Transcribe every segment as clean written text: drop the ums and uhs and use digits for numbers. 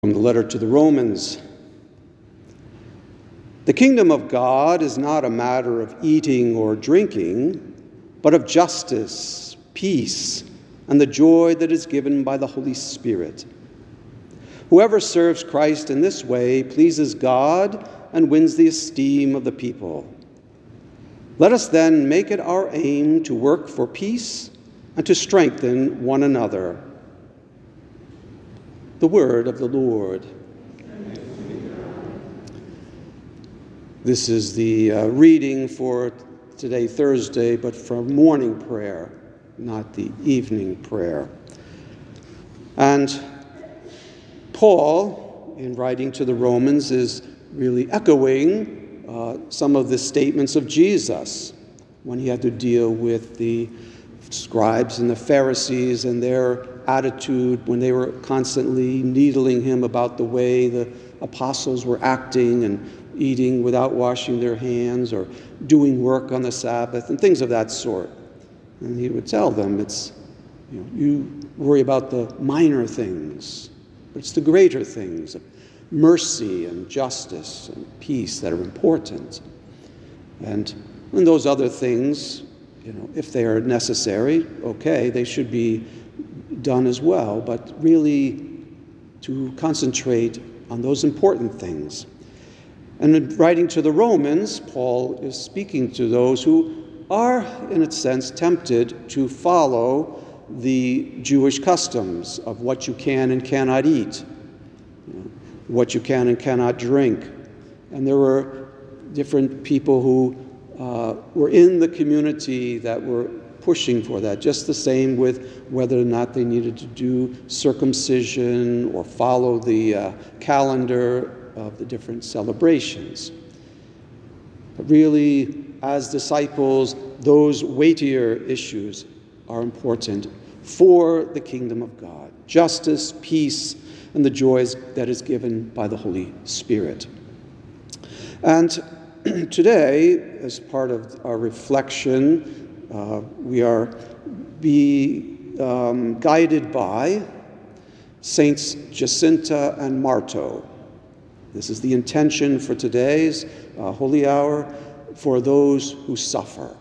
From the letter to the Romans. The kingdom of God is not a matter of eating or drinking, but of justice, peace, and the joy that is given by the Holy Spirit. Whoever serves Christ in this way pleases God and wins the esteem of the people. Let us then make it our aim to work for peace and to strengthen one another. The word of the Lord. This is the reading for today, Thursday, but for morning prayer, not the evening prayer. And Paul, in writing to the Romans, is really echoing some of the statements of Jesus when he had to deal with the scribes and the Pharisees and their attitude when they were constantly needling him about the way the apostles were acting and eating without washing their hands or doing work on the Sabbath and things of that sort. And he would tell them, you worry about the minor things, but it's the greater things of mercy and justice and peace that are important. And those other things, if they are necessary, okay, they should be done as well, but really to concentrate on those important things. And in writing to the Romans, Paul is speaking to those who are, in a sense, tempted to follow the Jewish customs of what you can and cannot eat, what you can and cannot drink. And there were different people who were in the community that were pushing for that, just the same with whether or not they needed to do circumcision or follow the calendar of the different celebrations. But really, as disciples, those weightier issues are important for the kingdom of God. Justice, peace, and the joys that is given by the Holy Spirit. And today, as part of our reflection, we are guided by Saints Jacinta and Marto. This is the intention for today's Holy Hour for those who suffer.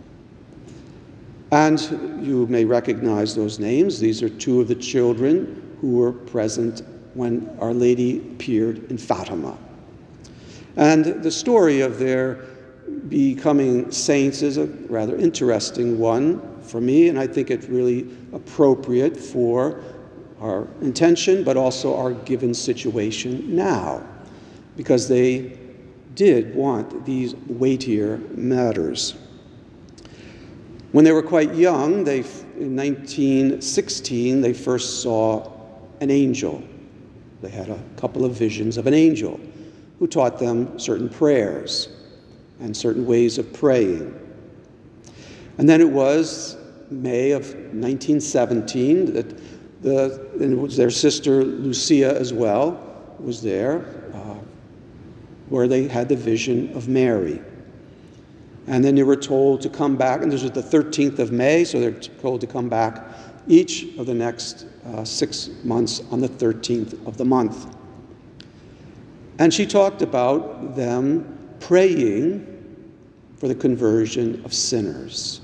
And you may recognize those names. These are two of the children who were present when Our Lady appeared in Fatima. And the story of their becoming saints is a rather interesting one for me, and I think it's really appropriate for our intention, but also our given situation now, because they did want these weightier matters. When they were quite young, in 1916, they first saw an angel. They had a couple of visions of an angel who taught them certain prayers and certain ways of praying. And then it was May of 1917 that it was their sister Lucia as well was there, where they had the vision of Mary. And then they were told to come back, and this was the 13th of May, so they're told to come back each of the next 6 months on the 13th of the month. And she talked about them praying for the conversion of sinners.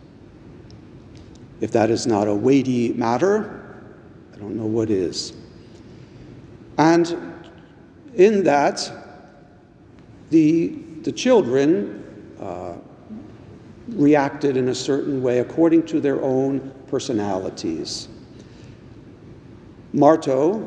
If that is not a weighty matter, I don't know what is. And in that, the children reacted in a certain way according to their own personalities. Marto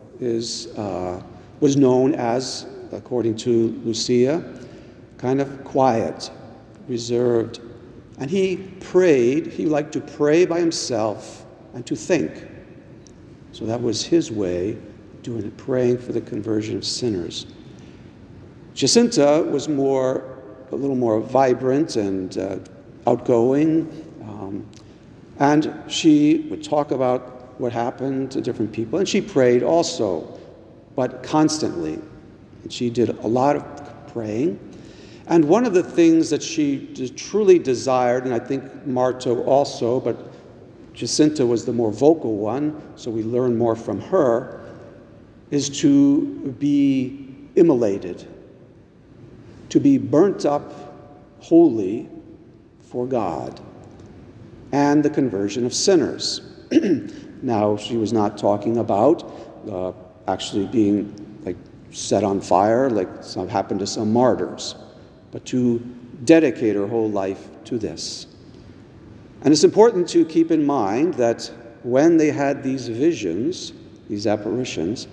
was known as, according to Lucia, kind of quiet, reserved. And he liked to pray by himself and to think. So that was his way of doing it, praying for the conversion of sinners. Jacinta was a little more vibrant and outgoing, and she would talk about what happened to different people, and she prayed also, but constantly. And she did a lot of praying. And one of the things that she truly desired, and I think Marto also, but Jacinta was the more vocal one, so we learn more from her, is to be immolated, to be burnt up wholly for God, and the conversion of sinners. Now, she was not talking about actually being set on fire like happened to some martyrs, but to dedicate her whole life to this. And it's important to keep in mind that when they had these visions, these apparitions,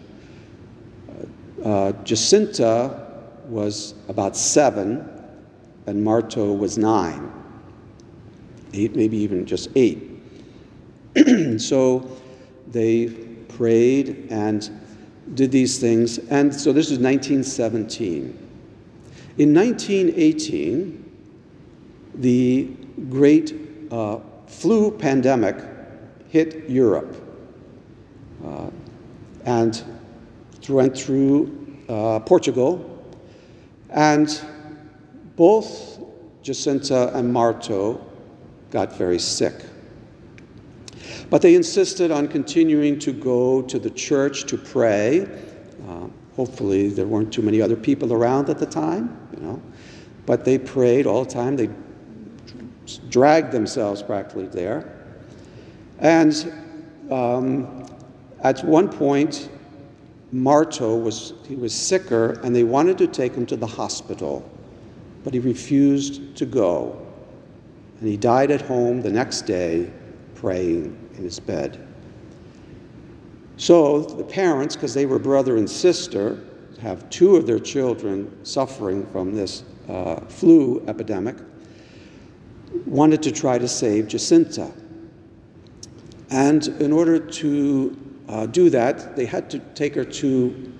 Jacinta was about 7 and Marto was 9, 8, maybe even just 8. So they prayed and did these things. And so this is 1917. In 1918, the great flu pandemic hit Europe and went through Portugal. And both Jacinta and Marto got very sick. But they insisted on continuing to go to the church to pray. Hopefully there weren't too many other people around at the time, But they prayed all the time. They dragged themselves practically there. And at one point, Marto was sicker, and they wanted to take him to the hospital, but he refused to go. And he died at home the next day, praying in his bed. So the parents, because they were brother and sister, have 2 of their children suffering from this flu epidemic, wanted to try to save Jacinta. And in order to do that, they had to take her to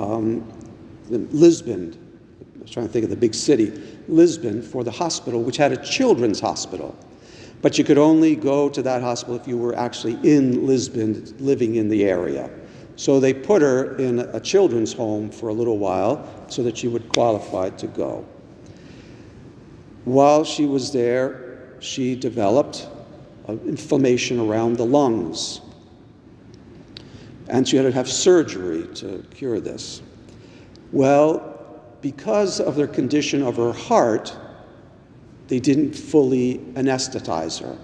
Lisbon. I was trying to think of the big city, Lisbon, for the hospital, which had a children's hospital. But you could only go to that hospital if you were actually in Lisbon, living in the area. So they put her in a children's home for a little while so that she would qualify to go. While she was there, she developed inflammation around the lungs. And she had to have surgery to cure this. Well, because of the condition of her heart, they didn't fully anesthetize her.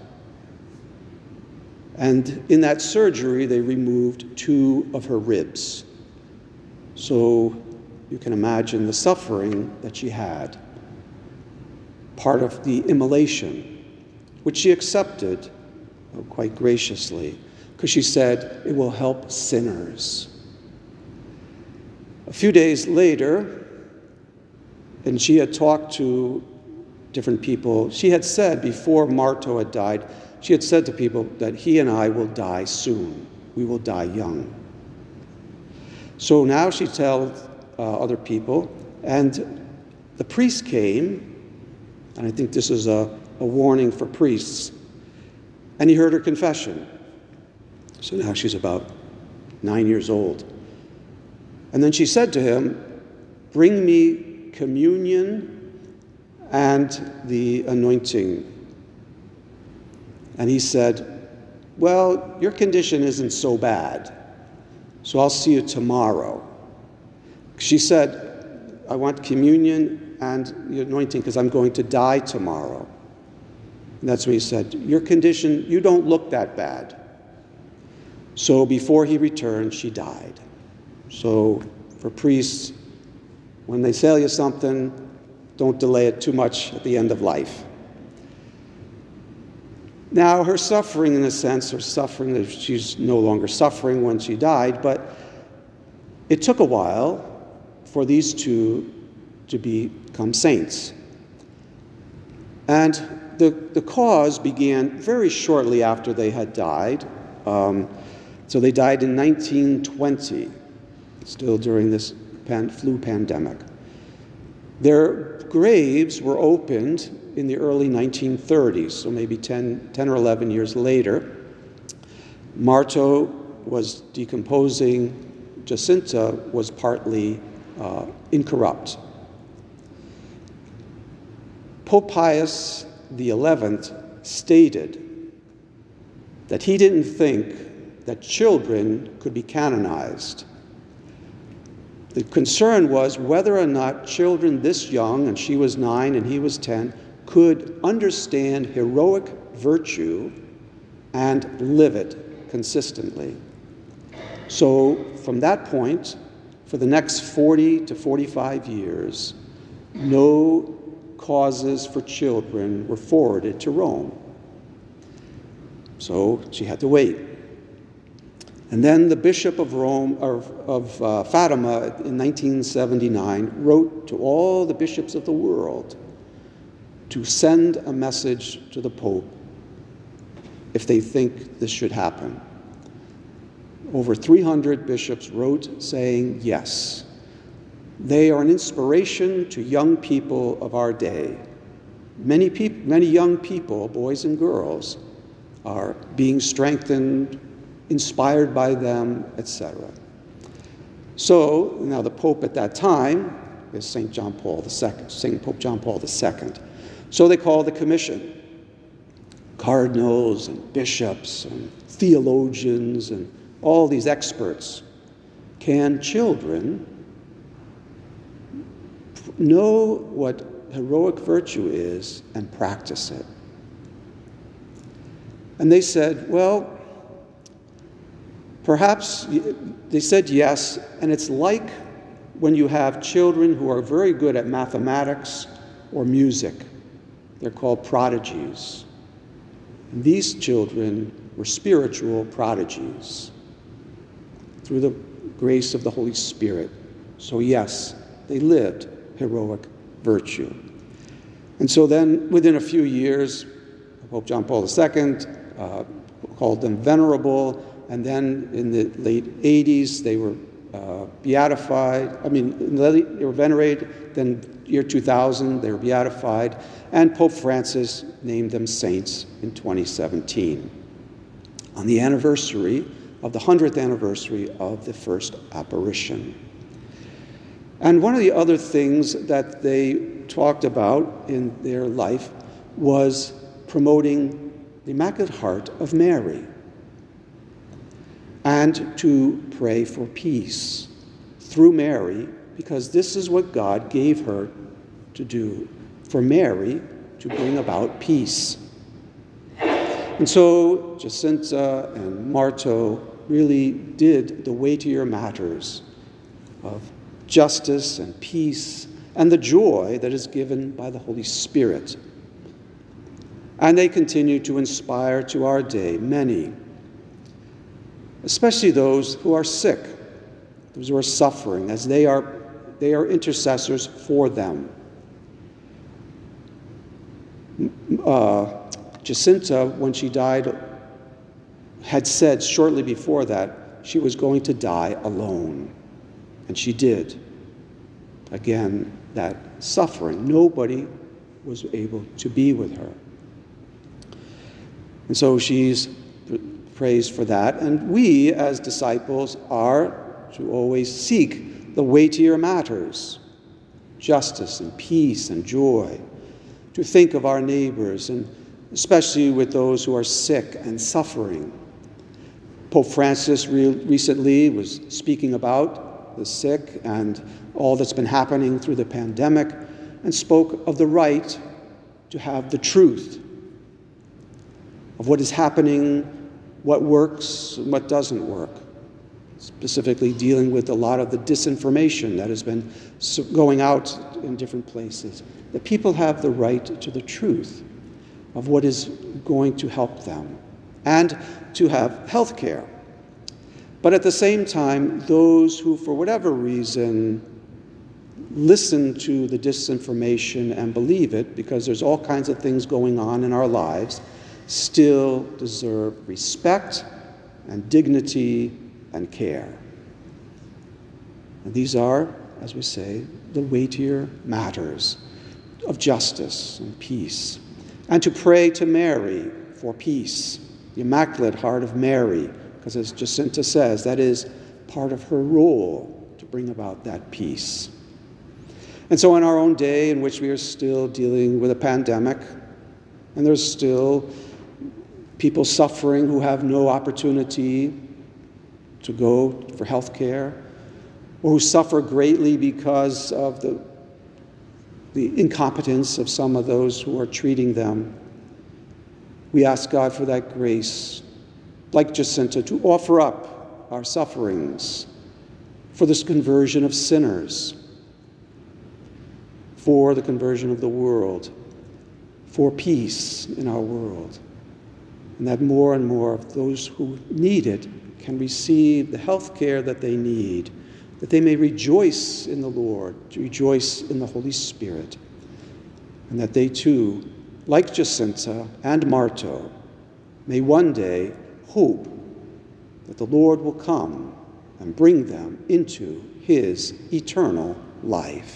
And in that surgery, they removed 2 of her ribs. So you can imagine the suffering that she had. Part of the immolation, which she accepted quite graciously, because she said, it will help sinners. A few days later, and she had talked to different people. She had said, before Marto had died, she had said to people that he and I will die soon. We will die young. So now she tells other people, and the priest came, and I think this is a warning for priests, and he heard her confession. So now she's about 9 years old. And then she said to him, bring me communion and the anointing. And he said, well, your condition isn't so bad, so I'll see you tomorrow. She said, I want communion and the anointing because I'm going to die tomorrow. And that's when he said, your condition, you don't look that bad. So before he returned, she died. So for priests, when they tell you something, don't delay it too much at the end of life. Now, her suffering, in a sense, she's no longer suffering when she died, but it took a while for these 2 to become saints. And the cause began very shortly after they had died. So they died in 1920, still during this flu pandemic. Their graves were opened in the early 1930s, so maybe 10 or 11 years later. Marto was decomposing. Jacinta was partly incorrupt. Pope Pius XI stated that he didn't think that children could be canonized, The concern was whether or not children this young, and she was 9 and he was 10, could understand heroic virtue and live it consistently. So from that point, for the next 40 to 45 years, no causes for children were forwarded to Rome. So she had to wait. And then the Bishop of Rome, of Fatima, in 1979, wrote to all the bishops of the world to send a message to the Pope if they think this should happen. Over 300 bishops wrote saying yes. They are an inspiration to young people of our day. Many young people, boys and girls, are being strengthened, inspired by them, etc. So now the Pope at that time is St. Pope John Paul II. So they called the commission, cardinals and bishops and theologians and all these experts. Can children know what heroic virtue is and practice it? And they said, well, perhaps, they said yes, and it's like when you have children who are very good at mathematics or music. They're called prodigies. And these children were spiritual prodigies through the grace of the Holy Spirit. So yes, they lived heroic virtue. And so then, within a few years, Pope John Paul II called them venerable, and then in the late 80s, they were beatified. They were venerated. Then year 2000, they were beatified. And Pope Francis named them saints in 2017, on the anniversary of the 100th anniversary of the first apparition. And one of the other things that they talked about in their life was promoting the Immaculate Heart of Mary and to pray for peace through Mary, because this is what God gave her to do, for Mary to bring about peace. And so Jacinta and Marto really did the weightier matters of justice and peace and the joy that is given by the Holy Spirit. And they continue to inspire to our day many, especially those who are sick, those who are suffering, as they are intercessors for them. Jacinta, when she died, had said shortly before that she was going to die alone. And she did. Again, that suffering, nobody was able to be with her. And so she's praised for that. And we, as disciples, are to always seek the weightier matters, justice and peace and joy, to think of our neighbors, and especially with those who are sick and suffering. Pope Francis recently was speaking about the sick and all that's been happening through the pandemic, and spoke of the right to have the truth of what is happening, what works, and what doesn't work, specifically dealing with a lot of the disinformation that has been going out in different places. The people have the right to the truth of what is going to help them, and to have health care. But at the same time, those who, for whatever reason, listen to the disinformation and believe it, because there's all kinds of things going on in our lives, still deserve respect and dignity and care. And these are, as we say, the weightier matters of justice and peace. And to pray to Mary for peace, the Immaculate Heart of Mary, because as Jacinta says, that is part of her role to bring about that peace. And so in our own day, in which we are still dealing with a pandemic, and there's still people suffering who have no opportunity to go for health care, or who suffer greatly because of the incompetence of some of those who are treating them. We ask God for that grace, like Jacinta, to offer up our sufferings for this conversion of sinners, for the conversion of the world, for peace in our world, and that more and more of those who need it can receive the health care that they need, that they may rejoice in the Lord, rejoice in the Holy Spirit, and that they too, like Jacinta and Marto, may one day hope that the Lord will come and bring them into his eternal life.